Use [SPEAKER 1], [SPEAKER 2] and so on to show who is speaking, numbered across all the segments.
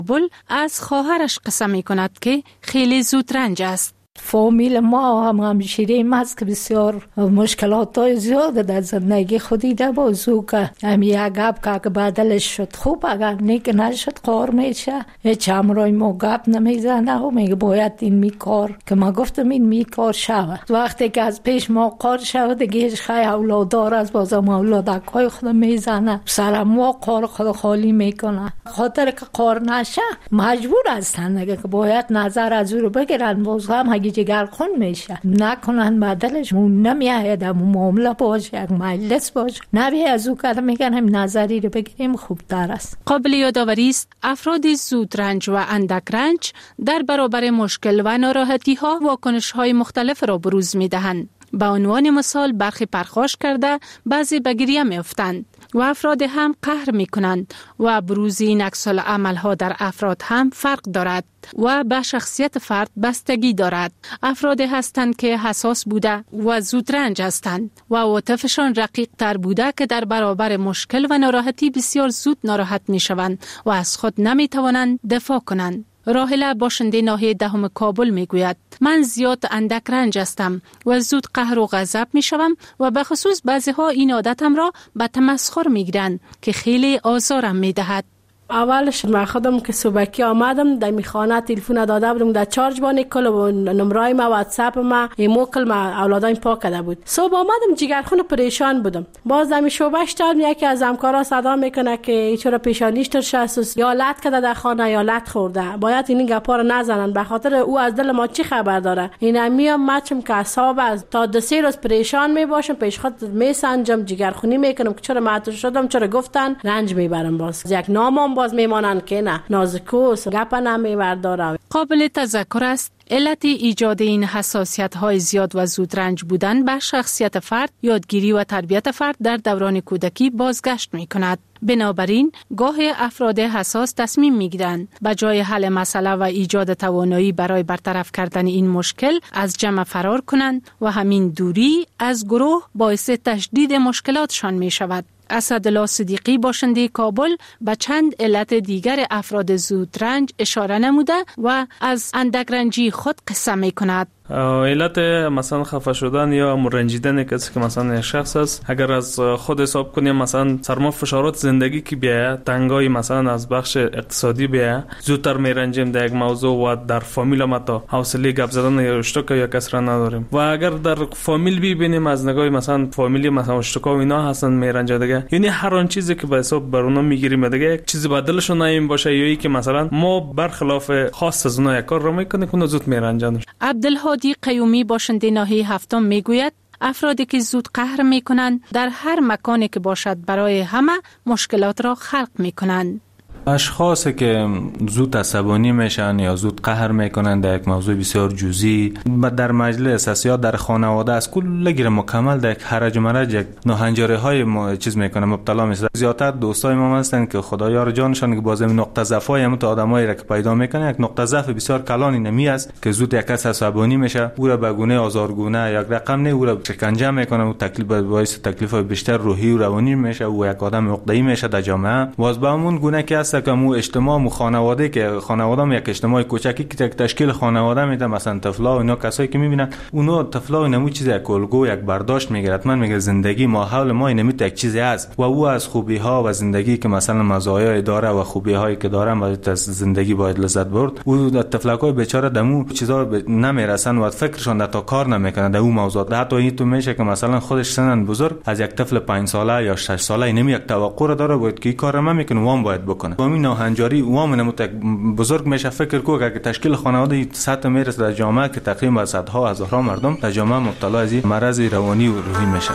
[SPEAKER 1] بل از خواهرش قصه می کند که خیلی زود رنج است.
[SPEAKER 2] فامیل ما هم همشیره ایم است که بسیار مشکلات های زیاد در زندگی خودی ده بازو که همی یک گپ که اگه بدلش شد خوب، اگر نیک نشد قار میشه. هیچ همراه ما گپ نمیزنه و میگه باید این میکار که ما گفتم این میکار شود. وقتی که از پیش ما قار شود دیگه هیچ خیلی اولادار از بازم اولادک های خود میزنه، سر ما قار خود خالی میکنه. خاطر که قار نشه مجبور هستن دیگه که باید نظر از او رو بگیرن، باز هم جگر خون میشه نکنن بدلش مون نمیاید. همون معامله باشه، یک مجلس باشه، نبی از او که میگن هم نظری رو بگیریم خوبتر است.
[SPEAKER 1] قابل یادآوری است افراد زود رنج و اندک رنج در برابر مشکل و ناراحتی ها واکنش های مختلف را بروز میدهند. به عنوان مثال برخی پرخاش کرده بعضی به گریه میافتند و افراد هم قهر میکنند و بروز این عکس العمل ها در افراد هم فرق دارد و به شخصیت فرد بستگی دارد. افراد هستند که حساس بوده و زود رنج هستند و عاطفشان رقیق تر بوده که در برابر مشکل و ناراحتی بسیار زود ناراحت می شوند و از خود نمی توانند دفاع کنند. راحله باشنده ناحیه دهم کابل می گوید من زیاد اندک رنج هستم و زود قهر و غضب می شوم و به خصوص بعضی ها این عادتم را به تمسخر می گیرند که خیلی آزارم می دهد.
[SPEAKER 3] اولش من خودم که صبحکی آمدم در میخانه تلفن داده بودم در چارج بانی کل و نمرای ما واتساپ ما ایموکل ما اولادایم پاک کرده بود. صبح آمدم جگرخون پریشان بودم. باز در شعبهش دادم یکی از همکارا صدا میکنه که چرا پیشانیش ترشست یا لط کرده در خانه یا لط خورده، باید این گپا رو نزنن به خاطر او از دل ما چی خبر داره. اینا میام مچم که اعصاب از تا 2-3 روز پریشان میباشم، پیش خود میسنجم جگرخونی میکنم که چرا معطل شدم، چرا گفتن رنج میبرم. باز یک نامم باز میمانن که نه نازکوس گپ نمیبرداره.
[SPEAKER 1] قابل تذکر است علت ایجاد این حساسیت های زیاد و زود رنج بودن به شخصیت فرد، یادگیری و تربیت فرد در دوران کودکی بازگشت می کند. بنابراین گاه افراد حساس تصمیم می گیرند به جای حل مسئله و ایجاد توانایی برای برطرف کردن این مشکل از جمع فرار کنند و همین دوری از گروه باعث تشدید مشکلاتشان می شود. اسدالله صدیقی باشنده کابل به چند علت دیگر افراد زود رنج اشاره نموده و از اندک رنجی خود قصه می کند.
[SPEAKER 4] علت مثلا خفه شدن یا رنجیدن کسی که مثلا یک شخص است، اگر از خود حساب کنیم مثلا سرما فشارات زندگی که بیاید، تنگای مثلا از بخش اقتصادی بیاید، زودتر میرنجیم در یک موضوع و در فامیل ما تا حوصله گپ زدن یا اشتکا یا کس را نداریم. و اگر در فامیل ببینیم از نگاه مثلا فامیلی مثلا اشتکا و اینا هستن میرنجه دیگه، یعنی هر آن چیزی که به حساب بر اونا میگیریم دیگه یک چیزی بدلشون نیم باشه یا اینکه مثلا ما برخلاف خاص از اونا یک کار را میکنیم که زود میرنجن.
[SPEAKER 1] عبدالهادی قیومی باشنده ناحیه هفتم میگوید افرادی که زود قهر میکنند در هر مکانی که باشد برای همه مشکلات را خلق میکنند.
[SPEAKER 5] اشخاصی که زود عصبانی میشن یا زود قهر میکنن در یک موضوع بسیار جزئی در مجلس است یا در خانواده است، کل مکمل در یک هرج و مرج یک ناهنجاری های چیز میکنه، مبتلا میشه. زیادتر دوستای ما هستن که خدایا رو جانشان که باز نقطه ضعف های هم تا آدمایی را که پیدا میکنه، یک نقطه ضعف بسیار کلانی نمی است که زود یک کس عصبانی میشه، او را به گونه آزارگونه یک رقم نه او را شکنجه میکنه و تکلیف باعث تکلیف بیشتر روحی و روانی میشه و یک آدم عقده‌ای میشه در جامعه. باز به همون گونه که است که مو اجتماع خانواده که خانواده یک اجتماع کوچکی که تشکیل خانواده میده، مثلا طفلا و اینا کسایی که میبینن اونا طفلا اینمو چیز یک الگو یک برداشت میگیرد. من میگه زندگی ماحول ما اینمیت یک چیزی است و او از خوبی ها و زندگی که مثلا مزایای داره و خوبی هایی که داره باید از زندگی باید لذت برد. او طفلکای بیچاره دمو چیزا نمیرسن و فکرشون تا کار نمیکنن در اون موضوع. حتی این تو میشه که مثلا خودش سنن بزرگ از یک طفل 5 ساله یا 6 ساله اینم یک توقع داره باید که این کارو میکنه وام باید بکنه. هنجاری وام نموت بزرگ میشه. فکر کو که تشکیل خانواده سطح میرسه در جامعه که تقریبا صدها هزارها مردم در جامعه مبتلا از مرض روانی و روحی میشن.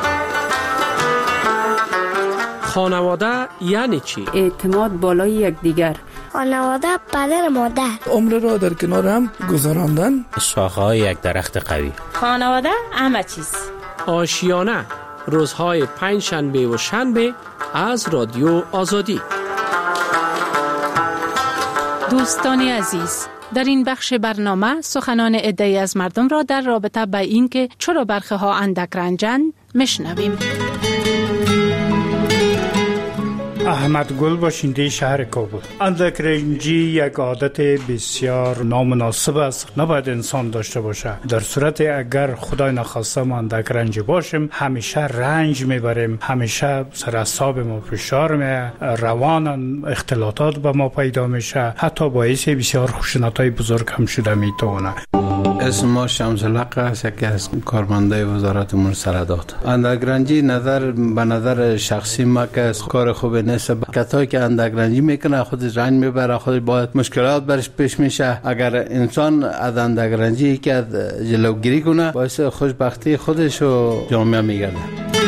[SPEAKER 6] خانواده یعنی چی؟
[SPEAKER 7] اعتماد بالای یکدیگر.
[SPEAKER 8] خانواده پدر مادر.
[SPEAKER 9] عمر را در کنار هم گذراندن.
[SPEAKER 10] شاخه‌های یک درخت قوی.
[SPEAKER 11] خانواده همه چیز.
[SPEAKER 6] آشیانه روزهای 5 شنبه و شنبه از رادیو آزادی.
[SPEAKER 1] دوستان عزیز، در این بخش برنامه سخنان عده‌ای از مردم را در رابطه با این که چرا برخی ها اندک رنجند میشنویم.
[SPEAKER 12] احمد گل باشنده شهر کابل. اندک رنجی یک عادت بسیار نامناسب است، نباید انسان داشته باشه. در صورت اگر خدای نخواسته ما اندک رنجی باشیم، همیشه رنج میبریم، همیشه سر اعصاب ما فشار میاد، روان اختلاطات به ما پیدا میشه، حتی باعث بسیار خشونت‌های بزرگ هم شده میتونه.
[SPEAKER 13] اسم ما شمس الحق است، یکی از کارمندای وزارت امور سرحدات. اندکرنجی به نظر شخصی ما که کار خوبی نیست. کسایی که اندکرنجی میکنه خودش رنج میبره، خودش باید مشکلات برش پیش میشه. اگر انسان از اندکرنجی که جلوگیری کنه باعث خوشبختی خودش و جامعه میگرده.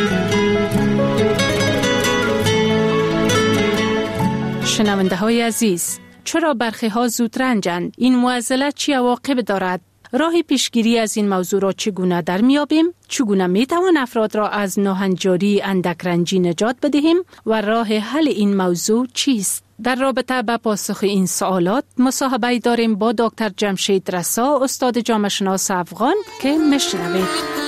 [SPEAKER 1] شنونده های عزیز، چرا برخی ها زود رنجند؟ این معضله چی عواقب دارد؟ راه پیشگیری از این موضوع را چگونه در میابیم؟ چگونه میتوان افراد را از ناهنجاری اندکرنجی نجات بدهیم و راه حل این موضوع چیست؟ در رابطه با پاسخ این سوالات مصاحبه داریم با دکتر جمشید رسا، استاد جامعه شناس افغان که میشنوید.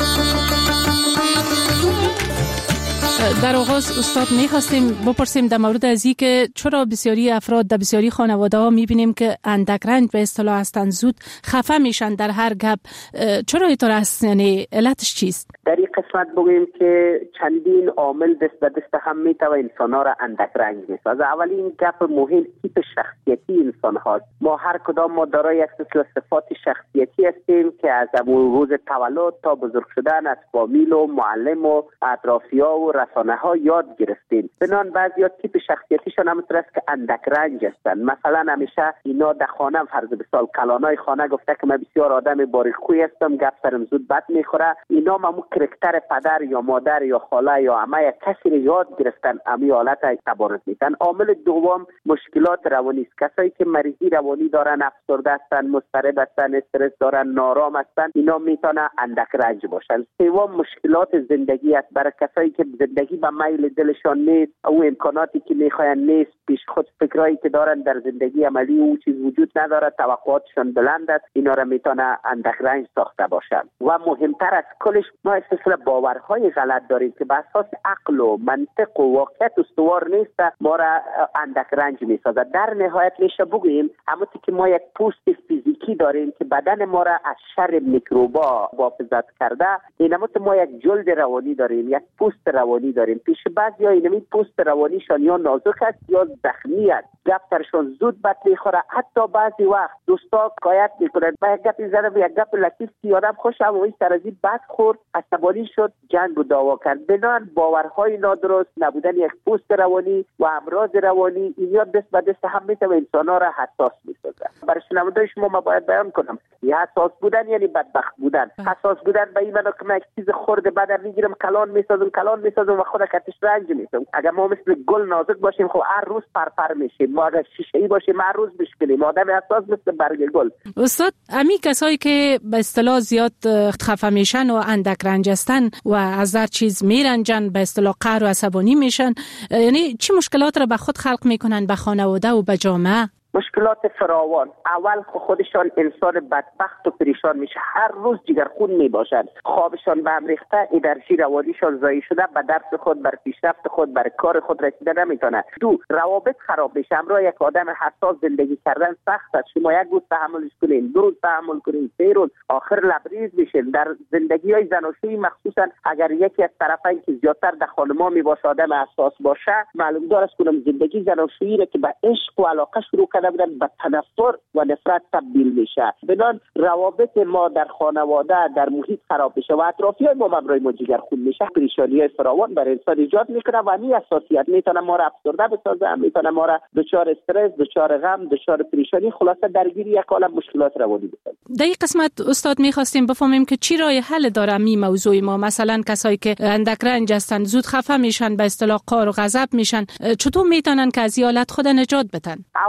[SPEAKER 1] در آغاز استاد می‌خواستیم بپرسیم در مورد از این که چرا بسیاری افراد در بسیاری خانواده‌ها می‌بینیم که اندک رنج به اصطلاح هستند، زود خفه میشن در هر گپ. چرا اینطور است؟ یعنی علتش چیست؟
[SPEAKER 14] در این قسمت بگوییم که چندین عامل دست به دست هم میتونه انسان‌ها را اندک رنج میسازه. اولین گپ مهم تیپ شخصیتی انسان هاست. ما هر کدام ما دارای یک سلسله صفات شخصیتی هستیم که از روز تولد تا بزرگ شدن از فامیل و معلم و اطرافیان و رسانه ها یاد گرفتیم. بنان بعضیا تیپ شخصیتیشان همونطور است که اندک رنج هستند. مثلا همیشه اینا در خانه فرض بسال کلانای خانه گفته که من بسیار آدم باریک‌خوی هستم، گپ سرم زود بد میخوره. اینا ممو کرکتر پدر یا مادر یا خاله یا عمه یا کسی رو یاد گرفتن، امی حالت تبارز میتن. عامل دوم مشکلات روانی است. کسایی که مریضی روانی دارن، افسرده هستن، مضطرب هستن، استرس دارن، نارام هستن، اینا میتونه اندک رنج باشن. سوم مشکلات زندگی است. برای کسایی که زندگی به میل دلشان نیست، او امکاناتی که میخواین نیست، پیش خود فکرایی که دارن در زندگی عملی او چیز وجود نداره، توقعاتشان بلند است، اینا را میتونه اندک رنج ساخته باشن. و مهمتر از کلش ما سلسله باورهای غلط داریم که به اساس عقل و منطق و واقعیت استوار نیست، ما را اندک رنج میسازه. در نهایت میشه بگوییم همونطور که ما یک پوست فیزیکی داریم که بدن ما را از شر میکروبا محافظت کرده، اینموت ما یک جلد روانی داریم، یک پوست روانی داریم. پیش بعضیا اینمی پوست روانیشان یا نازک است یا زخمی است، گفترشون زود بد میخوره. حتی بعضی وقت دوستا حکایت میکنن با یک گپی زدم، یک گپ لطیف که آدم خوشم و این سرازی بد خورد، عصبانی شد، جنگ و دعوا کرد. بنان باورهای نادرست، نبودن یک پوست روانی و امراض روانی، اینا دست به دست هم میتونه انسان‌ها را حساس میسازه. برای شنوندگان شما ما باید بیان کنم، حساس بودن یعنی بدبخت بودن. حساس بودن به این معنی که من یک چیز خرد بدم میگیرم کلان میسازم و خود کتش رنج میسازم. اگر ما مثل گل نازک باشیم خب هر روز پرپر میشیم، ما اگر شیشه‌ای باشیم هر روز بشکنیم. آدم حساس مثل برگ گل.
[SPEAKER 1] استاد، امی کسایی که به اصطلاح زیاد خفه میشن و اندک رنج هستن و از هر چیز میرنجن، به اصطلاح قهر و عصبانی میشن، یعنی چه مشکلات را به خود خلق میکنن، به خانواده و به جامعه؟
[SPEAKER 14] مشکلات فراوان. اول خودشان انسان بدبخت و پریشان میشه، هر روز جگرخون میباشند، خوابشان به هم ریخته، انرژی روانیشان ضایع شده، به درس خود، بر پیشرفت خود، بر کار خود رسیده نمیتونه. دو، روابط خراب میشه. همراه یک آدم حساس زندگی کردن سخت است. شما یک روز تحملش کنین، دو روز تحمل کنین، سه روز، آخر لبریز میشین. در زندگی های زناشویی مخصوصا اگر یکی از طرفین که زیادتر در خانما میباشه آدم حساس باشه، معلوم داره کنم زندگی زناشویی را که به عشق و علاقه شروع بودن به تنفر و نفرت تبدیل میشه. بنان روابط ما در خانواده، در محیط خراب میشه و اطرافیان ما مبرای ما جگرخون میشه. پریشانی‌های فراوان برای انسان ایجاد میکنه و این اساسیت میتونه ما را افسرده بسازه، میتونه ما را دچار استرس، دچار غم، دچار پریشانی، خلاصه درگیر یک عالم مشکلات روانی بکنه.
[SPEAKER 1] در این قسمت استاد میخواستیم بفهمیم که چی راه حل داره این موضوع ما. مثلا کسایی که اندک رنج هستن، زود خفه میشن، به اصطلاح قهر و غضب میشن، چطور میتونن که از این حالت خود نجات بدن؟
[SPEAKER 14] اول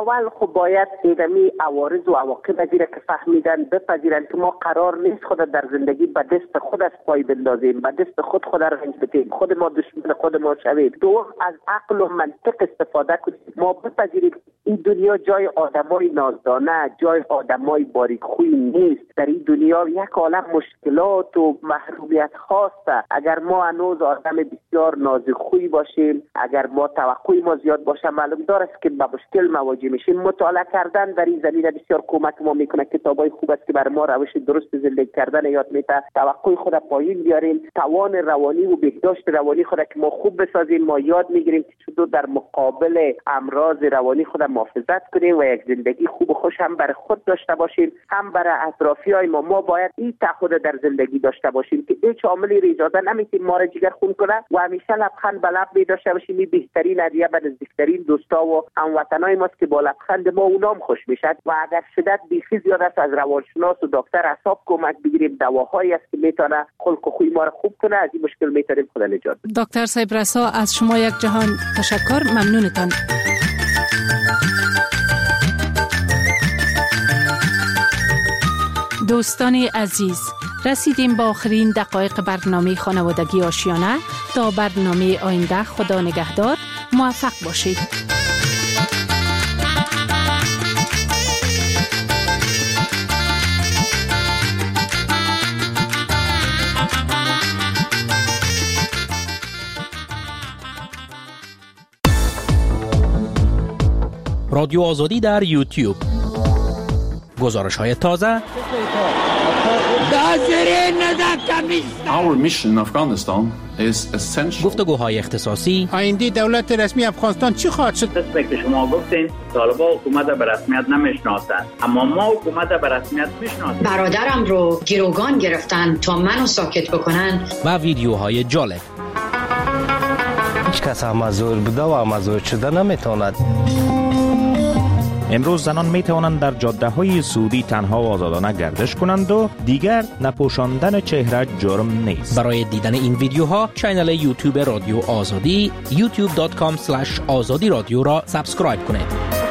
[SPEAKER 14] خب باید ایدمی عوارض و عواقب ازیره که فهمیدن بپذیرن که ما قرار نیست خود در زندگی به دست خود از پای بندازیم، به دست خود رنج بدیم، خود ما دشمن خود ما شویم. دوم از عقل و منطق استفاده کنیم. ما بپذیریم این دنیا جای آدمای نازدانه، جای آدمای باریک‌خوی نیست. در این دنیا یک عالم مشکلات و محرومیت هست. اگر ما هنوز آدم بسیار نازک‌خوی باشیم، اگر ما توقع ما زیاد باشه، معلوم است که با مشکل مواجه میشیم. مطالعه کردن در این زمینه بسیار کمک ما میکنه. کتابای خوب است که برای ما روش درست زندگی کردن یاد میده. توقع خود پایین بیاریم، توان روانی و بهداشت روانی خود که ما خوب بسازیم. ما یاد میگیریم که چطور در مقابل امراض روانی خود محافظت کنیم و یک زندگی خوب و خوش هم برای خود داشته باشیم، هم برای اطرافیای ما. ما باید این تعهد در زندگی داشته باشیم که هیچ عاملی را اجازه نمیدیم ما را جگر خون کنه و همیشه لبخند به لب داشته باشیم. این بهترین هدیه به نزدیکترین دوستا و هموطنای ماست که با لبخند ما اونام خوش میشد. و اگر شدت بیخی زیاد است، از روانشناس و دکتر اعصاب کمک بگیریم. دواهایی است که میتونه خلق و خوی ما را خوب کنه. از این مشکل میتونیم خود نجات بدیم.
[SPEAKER 1] دکتر صاحب رسا، از شما یک جهان تشکر. ممنونتان. دوستان عزیز، رسیدیم با آخرین دقایق برنامه خانوادگی آشیانه. تا برنامه آینده، خدا نگهدار. موفق باشید.
[SPEAKER 6] رادیو آزادی در یوتیوب. گزارش‌های تازه.
[SPEAKER 15] Our mission in Afghanistan is essential.
[SPEAKER 6] گفتگوهای اختصاصی.
[SPEAKER 16] آینده دولت رسمی افغانستان چی خواهد شد؟
[SPEAKER 17] مثل که شما گفتین طالبان حکومت به رسمیت نمیشناسند، اما ما حکومت به رسمیت میشناسیم.
[SPEAKER 18] برادرم رو گروگان گرفتن تا منو ساکت بکنن.
[SPEAKER 6] و ویدیوهای جالب.
[SPEAKER 19] هیچ کس مزور بوده و مزور شده نمیتواند.
[SPEAKER 20] امروز زنان می توانند در جاده های سعودی تنها و آزادانه گردش کنند و دیگر نپوشاندن چهره جرم نیست.
[SPEAKER 6] برای دیدن این ویدیوها کانال یوتیوب رادیو آزادی youtube.com/azadi radio را سابسکرایب کنید.